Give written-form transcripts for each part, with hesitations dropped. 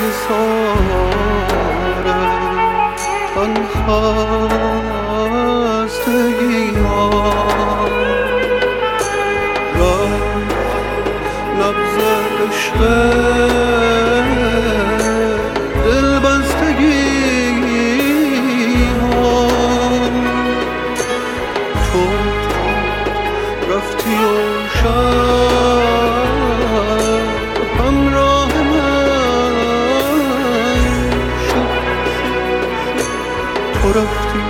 حصار تنخواستگی ها رفت نبض عشق رفتی و شب همراه من شد تو رفتی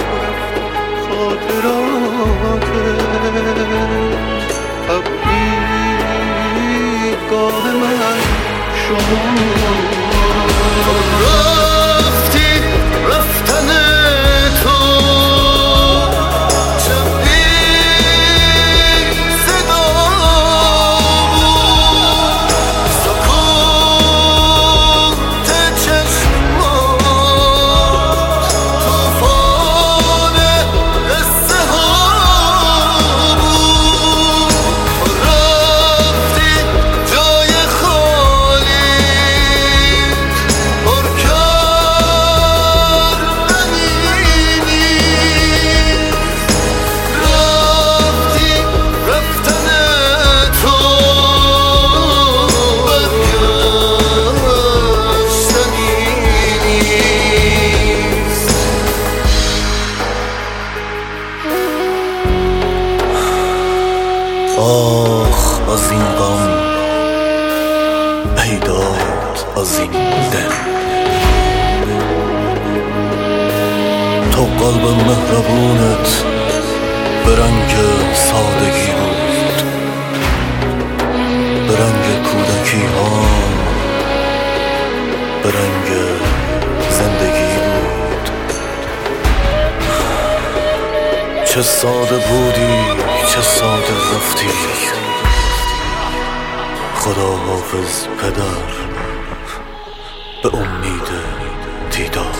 خاطراتت تبعیدگاه من شد رفتی رفتن تو آخ از این غم ای داد از این دل تو قلب مهربونت به رنگ سادگی بود به رنگ کودکی ها به رنگ زندگی بود چه ساده بودی چه ساده رفتی خدا حافظ پدر به امید دیدار